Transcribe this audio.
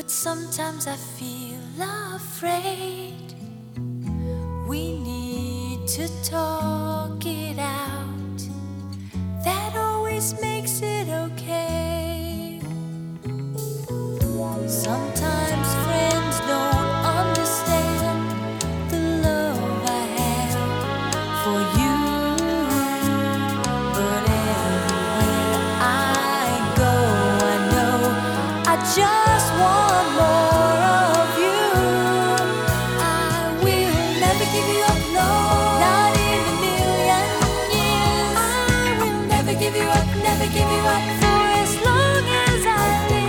Sometimes I feel afraid. We need to talk it out. That always makes it okay. Sometimes friends don't understand the love I have for you. But everywhere I go, I know I just want more of you. I will never give you up, no, not in a million years. I will never give you up, never give you up.